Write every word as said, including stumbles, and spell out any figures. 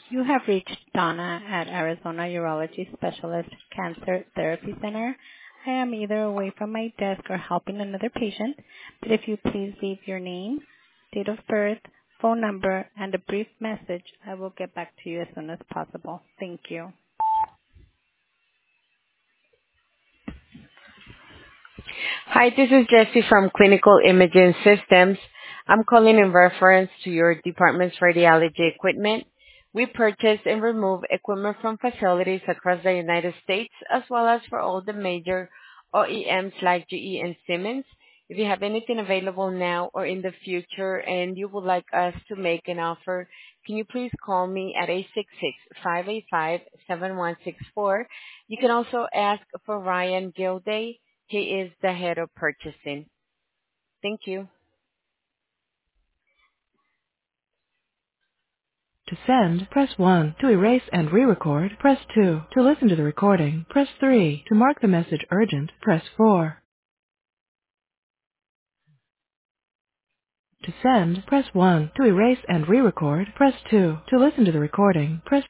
You have reached Donna at Arizona Urology Specialist Cancer Therapy Center. I am either away from my desk or helping another patient, but if you please leave your name, date of birth, phone number, and a brief message, I will get back to you as soon as possible. Thank you. Hi, this is Jessie from Clinical Imaging Systems. I'm calling in reference to your department's radiology equipment. We purchase and remove equipment from facilities across the United States, as well as for all the major O E Ms like G E and Siemens. If you have anything available now or in the future and you would like us to make an offer, can you please call me at eight six six, five eight five, seven one six four. You can also ask for Ryan Gilday. He is the head of purchasing. Thank you. To send, press one. To erase and re-record, press two. To listen to the recording, press three. To mark the message urgent, press four. To send, press one. To erase and re-record, press two. To listen to the recording, press